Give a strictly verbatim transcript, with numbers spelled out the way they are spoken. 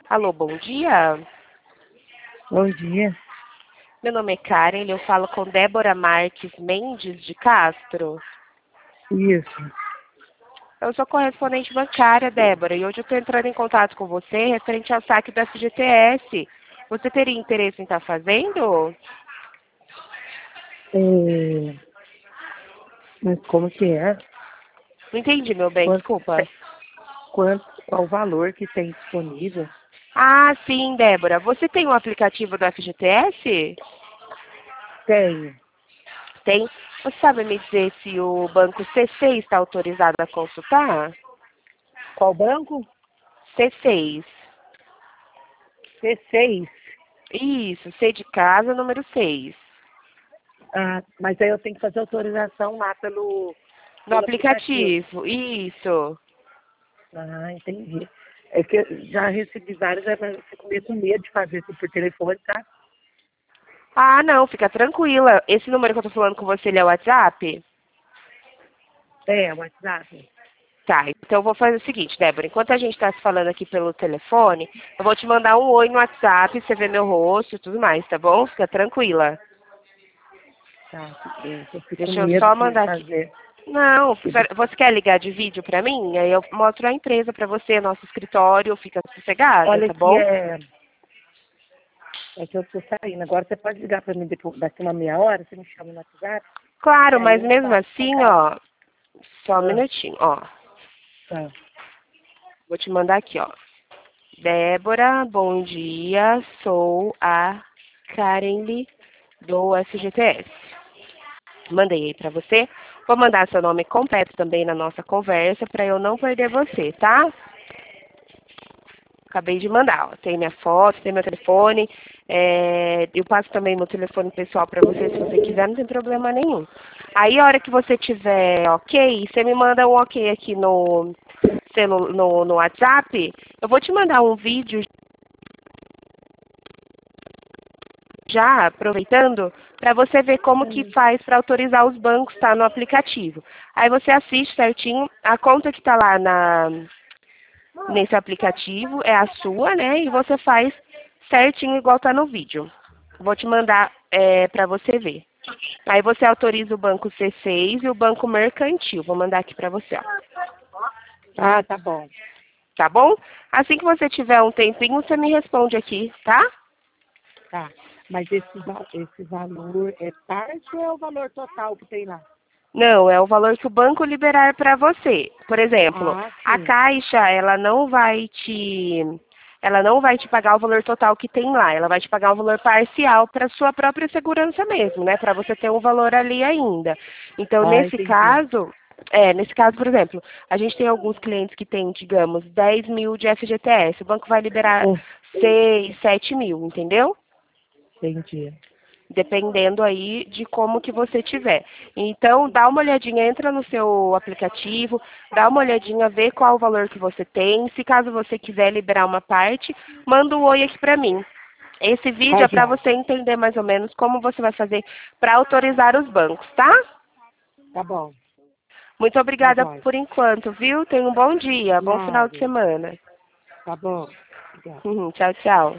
Alô, bom dia. Bom dia. Meu nome é Karen, eu falo com Débora Marques Mendes de Castro. Isso. Eu sou correspondente bancária, Débora, e hoje eu estou entrando em contato com você referente ao saque do F G T S. Você teria interesse em estar fazendo? É, mas como que é? Não entendi, meu bem, Quanto, desculpa. quanto, qual o valor que tem disponível? Ah, sim, Débora. Você tem um aplicativo do F G T S? Tenho. Tem. Você sabe me dizer se o banco C seis está autorizado a consultar? Qual banco? C seis. C seis. Isso, C de casa, número seis. Ah, mas aí eu tenho que fazer autorização lá pelo, No pelo aplicativo. aplicativo, isso. Ah, entendi. É que eu já recebi vários, mas eu fico meio com medo de fazer isso por telefone, tá? Ah, não, fica tranquila. Esse número que eu tô falando com você, ele é o WhatsApp? É, WhatsApp. Tá, então eu vou fazer o seguinte, Débora. Enquanto a gente está se falando aqui pelo telefone, eu vou te mandar um oi no WhatsApp, você vê meu rosto e tudo mais, tá bom? Fica tranquila. Tá, é, eu fico com Deixa eu medo só de mandar aqui. fazer. Não, você quer ligar de vídeo pra mim? Aí eu mostro a empresa pra você, nosso escritório, fica sossegada, Olha tá que bom? é. É que eu tô saindo. Agora você pode ligar para mim depois, daqui uma meia hora, você me chama no WhatsApp, e Claro, aí mas eu mesmo faço com assim, calma. ó, só um Ah, minutinho, ó. tá. Vou te mandar aqui, ó. Débora, bom dia. Sou a Karen do F G T S. Mandei aí pra você. Vou mandar seu nome completo também na nossa conversa para eu não perder você, tá? Acabei de mandar, ó. Tem minha foto, tem meu telefone. É, eu passo também meu telefone pessoal para você se você quiser, não tem problema nenhum. Aí a hora que você tiver ok, você me manda um ok aqui no, celu- no, no WhatsApp. Eu vou te mandar um vídeo já aproveitando para você ver como que Hum. faz para autorizar os bancos, tá, no aplicativo. Aí você assiste certinho, a conta que está lá na, nesse aplicativo é a sua, né? E você faz certinho igual tá no vídeo. Vou te mandar é, para você ver. Aí você autoriza o banco C seis e o banco mercantil. Vou mandar aqui para você, ó. Ah, tá bom. Tá bom? Assim que você tiver um tempinho, você me responde aqui, tá? Tá. Mas esse, va- esse valor é parte ou é o valor total que tem lá? Não, é o valor que o banco liberar para você. Por exemplo, Ah, a sim. Caixa, ela não vai te ela não vai te pagar o valor total que tem lá, ela vai te pagar o valor parcial para sua própria segurança mesmo, né? Para você ter um valor ali ainda. Então, Ah, nesse entendi. caso, é, nesse caso, por exemplo, a gente tem alguns clientes que têm, digamos, dez mil de F G T S, o banco vai liberar Hum, seis, sete mil, entendeu? entendi. Dependendo aí de como que você tiver. Então, dá uma olhadinha, entra no seu aplicativo, dá uma olhadinha, vê qual o valor que você tem. Se caso você quiser liberar uma parte, manda um oi aqui para mim. Esse vídeo Tá, é para já. você entender mais ou menos como você vai fazer para autorizar os bancos, tá? Tá bom. Muito Tá obrigada jóia. por enquanto, viu? Tenha um bom dia, bom final de Nada. semana. Tá bom. Obrigada. Tchau, tchau.